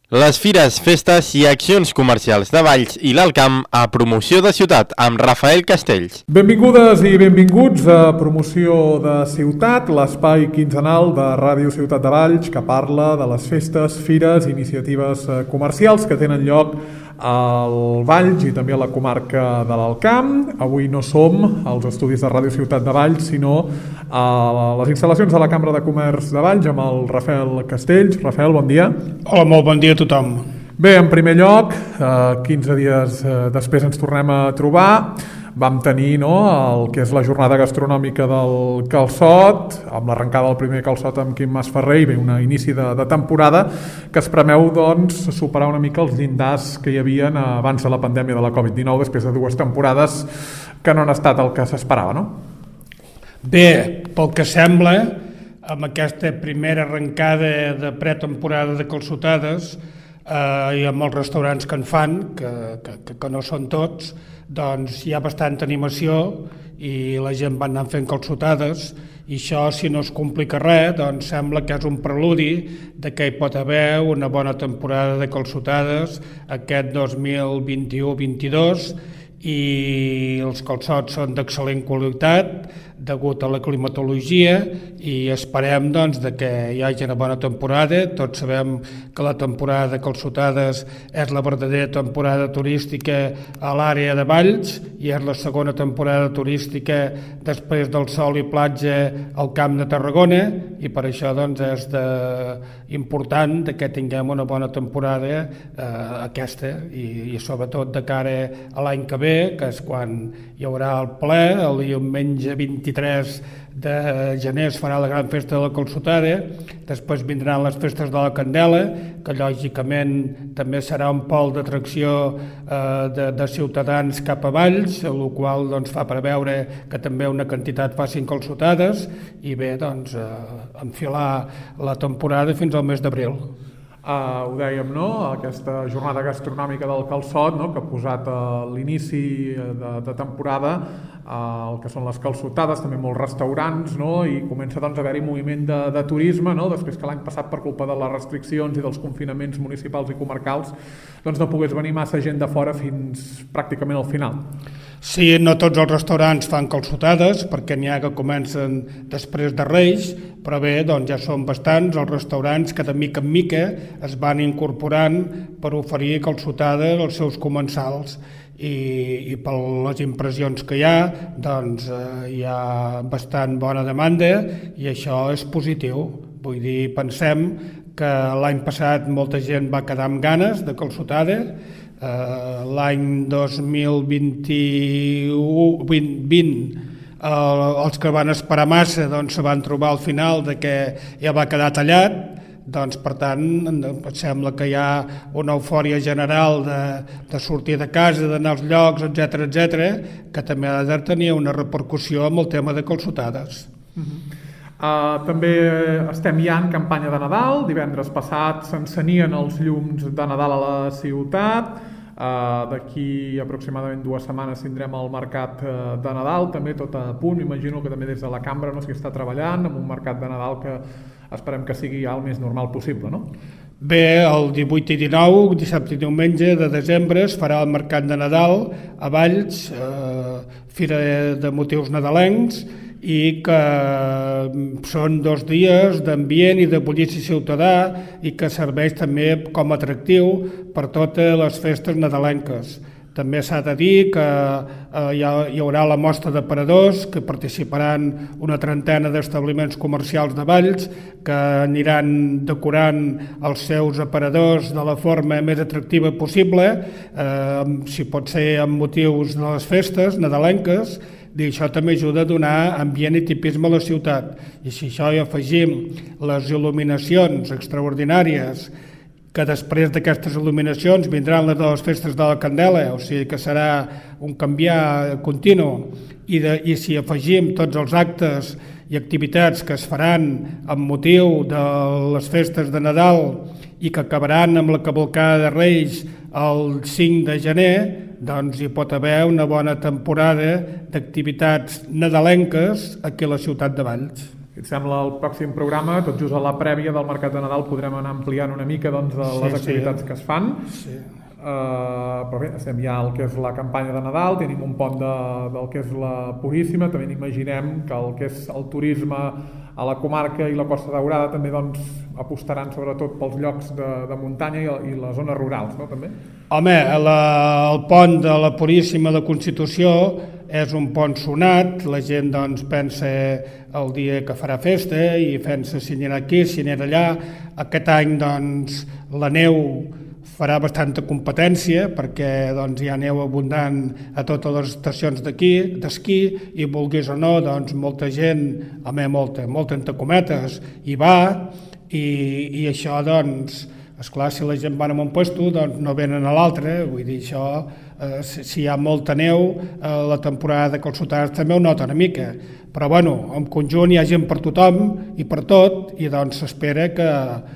Les fires, festes i accions comercials de Valls i l'Alt Camp a Promoció de Ciutat amb Rafael Castells. Benvingudes i benvinguts a Promoció de Ciutat, l'espai quinzenal de Ràdio Ciutat de Valls que parla de les festes, fires i iniciatives comercials que tenen lloc al Valls i també a la comarca de l'Alt Camp. Avui no som als estudis de Ràdio Ciutat de Valls, sinó a les instal·lacions de la Cambra de Comerç de Valls amb el Rafael Castells. Rafael, bon dia. Hola, molt bon dia a tothom. Bé, en primer lloc, 15 dies després ens tornem a trobar. Vam tenir el que és la jornada gastronòmica del calçot, amb l'arrencada del primer calçot amb Quim Masferrer i bé, un inici de temporada que es premeu superar una mica els llindars que hi havia abans de la pandèmia de la Covid-19, després de 2 temporades que no han estat el que s'esperava, no? Bé, pel que sembla, amb aquesta primera arrencada de pretemporada de calçotades i amb els restaurants que en fan, que no són tots, doncs hi ha bastanta animació i la gent va anar fent calçotades i això, si no es complica res, doncs sembla que és un preludi de que hi pot haver una bona temporada de calçotades aquest 2021-22 i els calçots són d'excel·lent qualitat degut a la climatologia i esperem de que hi hagi una bona temporada. Tots sabem que la temporada de calçotades és la verdadera temporada turística a l'àrea de Valls i és la segona temporada turística després del sol i platja al Camp de Tarragona i per això és important que tinguem una bona temporada aquesta i sobretot de cara a l'any que ve, que és quan hi haurà el ple, el diumenge 23 de gener es farà la gran festa de la calçotada, després vindran les festes de la Candela, que lògicament també serà un pol d'atracció de ciutadans cap a Valls, el qual fa preveure que també una quantitat facin calçotades i bé, enfilar la temporada fins al mes d'abril. Ho dèiem, aquesta jornada gastronòmica del calçot, que ha posat l'inici de temporada el que són les calçotades, també molts restaurants, i comença a haver-hi moviment de turisme, després que l'any passat per culpa de les restriccions i dels confinaments municipals i comarcals no pogués venir massa gent de fora fins pràcticament al final. Sí, no tots els restaurants fan calçotades perquè n'hi ha que comencen després de Reis, però bé, ja són bastants els restaurants que de mica en mica es van incorporant per oferir calçotades als seus comensals i per les impressions que hi ha, hi ha bastant bona demanda i això és positiu. Vull dir, pensem que l'any passat molta gent va quedar amb ganes de calçotada. L'any 2020 els que van esperar massa se van trobar al final que ja va quedar tallat, per tant sembla que hi ha una eufòria general de sortir de casa, d'anar als llocs, etc., que també ha de tenir una repercussió amb el tema de calçotades. També estem ja en campanya de Nadal. Divendres passat s'encenien els llums de Nadal a la ciutat. D'aquí aproximadament 2 setmanes tindrem el mercat de Nadal, també tot a punt. M'imagino que també des de la cambra s'hi està treballant amb un mercat de Nadal que esperem que sigui ja el més normal possible, no? Bé, el 18 i 19, dissabte i diumenge de desembre es farà el mercat de Nadal a Valls, fira de motius nadalencs, i que són 2 dies d'ambient i de bullici ciutadà i que serveix també com a atractiu per totes les festes nadalenques. També s'ha de dir que hi haurà la mostra d'aparadors, que participaran una trentena d'establiments comercials de Valls que aniran decorant els seus aparadors de la forma més atractiva possible, si pot ser amb motius de les festes nadalenques, i això també ajuda a donar ambient i tipisme a la ciutat. I si això hi afegim les il·luminacions extraordinàries, que després d'aquestes il·luminacions vindran les de les festes de la Candela, o sigui que serà un canviar continu, i si afegim tots els actes i activitats que es faran amb motiu de les festes de Nadal i que acabaran amb la cavalcada de Reis el 5 de gener, doncs hi pot haver una bona temporada d'activitats nadalenques aquí a la ciutat de Valls. Si et sembla, el pròxim programa, tot just a la prèvia del Mercat de Nadal, podrem anar ampliant una mica doncs, les activitats que es fan. Sí. Però bé, estem ja al que és la campanya de Nadal, tenim un pont del que és la Puríssima, també imaginem que el que és el turisme a la comarca i la Costa Daurada també doncs, apostaran sobretot pels llocs de muntanya i les zones rurals, no? També? Home, el pont de la Puríssima de Constitució és un pont sonat, la gent doncs, pensa el dia que farà festa i pensa si anirà aquí, si anirà allà. Aquest any doncs, la neu farà bastanta competència perquè doncs, hi ha neu abundant a totes les estacions d'esquí i vulguis o no, doncs, molta gent, molta entre cometes, hi va i això, doncs, esclar, si la gent va a un puesto, doncs no venen a l'altre, vull dir, això, si hi ha molta neu, la temporada de calçotades també ho nota una mica, però bueno, en conjunt hi ha gent per tothom i per tot, i doncs s'espera que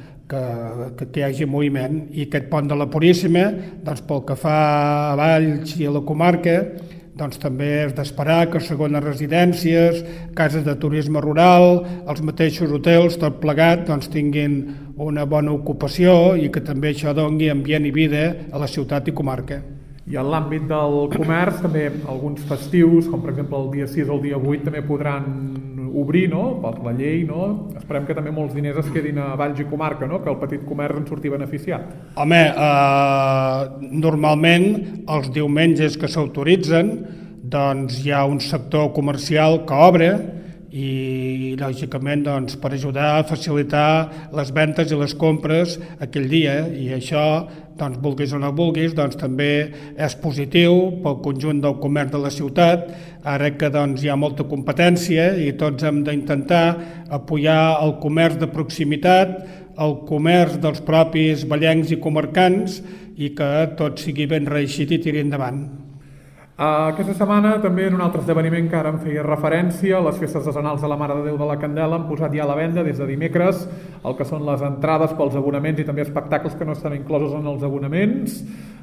hi hagi moviment, i aquest pont de la Puríssima, doncs pel que fa a Valls i a la comarca, doncs també és d'esperar que segones residències, cases de turisme rural, els mateixos hotels, tot plegat, doncs tinguin una bona ocupació i que també això doni ambient i vida a la ciutat i comarca. I en l'àmbit del comerç, també alguns festius, com per exemple el dia 6 o el dia 8, també podran obrir, no?, per la llei, no? Esperem que també molts diners es quedin a Valls i comarca, no?, que el petit comerç en surti beneficiat. Home, normalment els diumenges que s'autoritzen doncs hi ha un sector comercial que obre i lògicament doncs, per ajudar a facilitar les ventes i les compres aquell dia, i això doncs, vulguis o no vulguis, doncs, també és positiu pel conjunt del comerç de la ciutat, ara que doncs, hi ha molta competència i tots hem d'intentar apoyar el comerç de proximitat, el comerç dels propis vallencs i comarcans, i que tot sigui ben reeixit i tiri endavant. Aquesta setmana també en un altre esdeveniment que ara em feia referència, les festes decenals de la Mare de Déu de la Candela han posat ja a la venda des de dimecres el que són les entrades pels abonaments i també espectacles que no estan inclosos en els abonaments.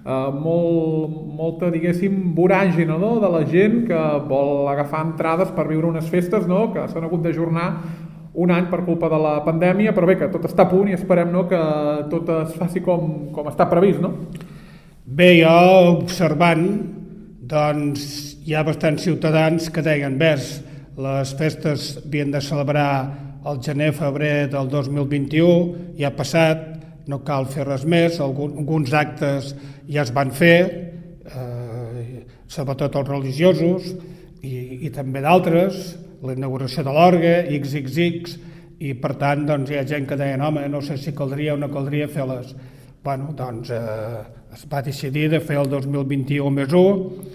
Molta, diguéssim, voràgina, no?, de la gent que vol agafar entrades per viure unes festes, no?, que s'han hagut d'ajornar un any per culpa de la pandèmia, però bé, que tot està a punt i esperem, no?, que tot es faci com està previst, no? Bé, jo observant, doncs hi ha bastants ciutadans que deien les festes havien de celebrar el gener-febrer del 2021, ja ha passat, no cal fer res més, alguns actes ja es van fer, sobretot els religiosos i també d'altres, la inauguració de l'orgue, XXX, i per tant doncs, hi ha gent que deien home, no sé si caldria o no caldria fer-les. Bueno, doncs es va decidir de fer el 2021 més 1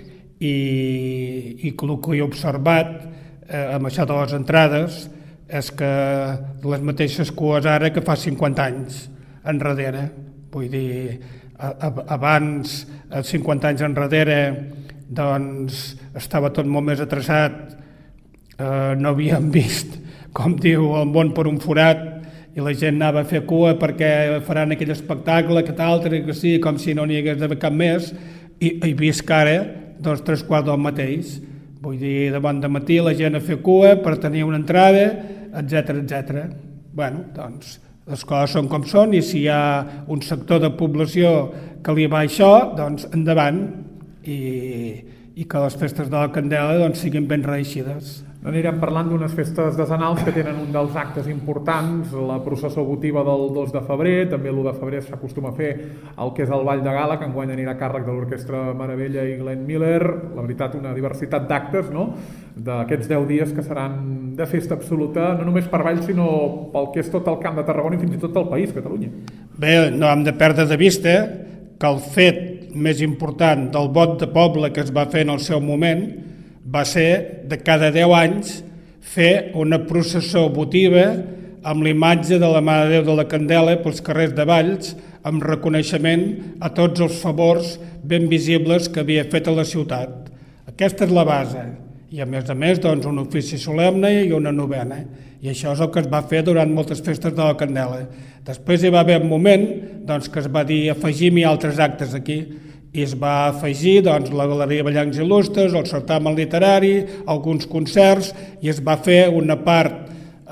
i el que he observat amb això de les entrades és que les mateixes cues ara que fa 50 anys enrere. Vull dir, abans, 50 anys enrere, doncs estava tot molt més atreçat, no havíem vist, com diu, el món per un forat, i la gent anava a fer cua perquè faran aquell espectacle, que t'altre, que sí, com si no n'hi hagués d'haver cap més, i he vist que ara, doncs 3/4 del mateix. Vull dir, de bon dematí la gent a fer cua per tenir una entrada, etc. Bueno, doncs, les coses són com són, i si hi ha un sector de població que li va això, doncs endavant, i que les festes de la Candela doncs, siguin ben reeixides. Anirem parlant d'unes festes decenals que tenen un dels actes importants, la processó votiva del 2 de febrer, també l'1 de febrer s'acostuma a fer el que és el Ball de Gala, que enguany anirà a càrrec de l'Orquestra Meravella i Glenn Miller, la veritat una diversitat d'actes, no?, d'aquests 10 dies que seran de festa absoluta, no només per Valls, sinó pel que és tot el Camp de Tarragona i fins i tot el país, Catalunya. Bé, no hem de perdre de vista que el fet més important del vot de poble que es va fer en el seu moment va ser de cada 10 anys fer una processó votiva amb l'imatge de la Mare de Déu de la Candela pels carrers de Valls, amb reconeixement a tots els favors ben visibles que havia fet a la ciutat. Aquesta és la base. I a més, doncs, un ofici solemne i una novena. I això és el que es va fer durant moltes festes de la Candela. Després hi va haver un moment doncs, que es va dir afegim-hi altres actes aquí, i es va afegir doncs, la Galeria Vallencs Il·lustres, el certamen literari, alguns concerts, i es va fer una part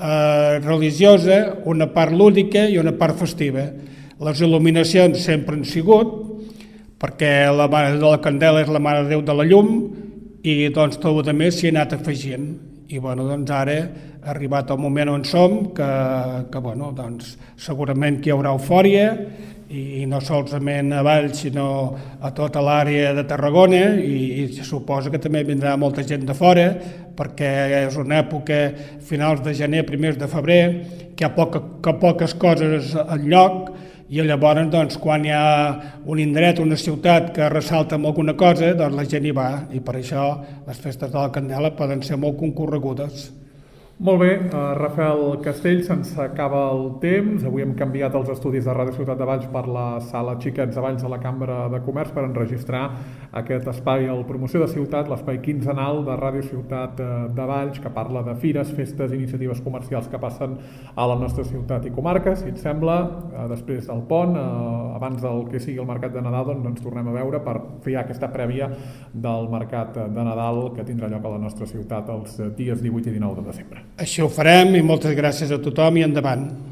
religiosa, una part lúdica i una part festiva. Les il·luminacions sempre han sigut, perquè la Mare de la Candela és la Mare de Déu de la Llum, i doncs tot el més s'hi ha anat afegint. I doncs ara ha arribat el moment on som, que doncs, segurament que hi haurà eufòria, i no solament a Valls, sinó a tota l'àrea de Tarragona, i suposa que també vindrà molta gent de fora, perquè és una època, finals de gener, primers de febrer, que hi ha poques coses al lloc, i llavors doncs, quan hi ha un indret, una ciutat que ressalta amb alguna cosa, doncs la gent hi va, i per això les festes de la Candela poden ser molt concorregudes. Molt bé, Rafael Castell, se'ns acaba el temps. Avui hem canviat els estudis de Ràdio Ciutat de Valls per la sala Xiquets de Valls de la Cambra de Comerç per enregistrar aquest espai, el Promoció de Ciutat, l'espai quinzenal de Ràdio Ciutat de Valls, que parla de fires, festes i iniciatives comercials que passen a la nostra ciutat i comarca. Si et sembla, després del pont, abans del que sigui el mercat de Nadal, doncs ens tornem a veure per fer aquesta prèvia del mercat de Nadal que tindrà lloc a la nostra ciutat els dies 18 i 19 de desembre. Això ho farem i moltes gràcies a tothom i endavant.